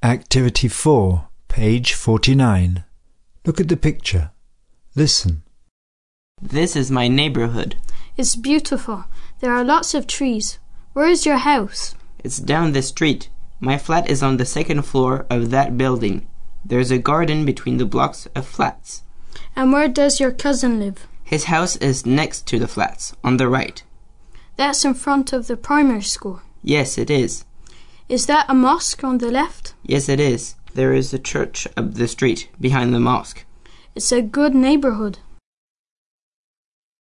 Activity 4, page 49. Look at the picture. Listen. This is my neighborhood. It's beautiful. There are lots of trees. Where is your house? It's down the street. My flat is on the second floor of that building. There's a garden between the blocks of flats. And where does your cousin live? His house is next to the flats, on the right. That's in front of the primary school. Yes, it is. Is that a mosque on the left? Yes, it is. There is a church up the street, behind the mosque. It's a good neighborhood.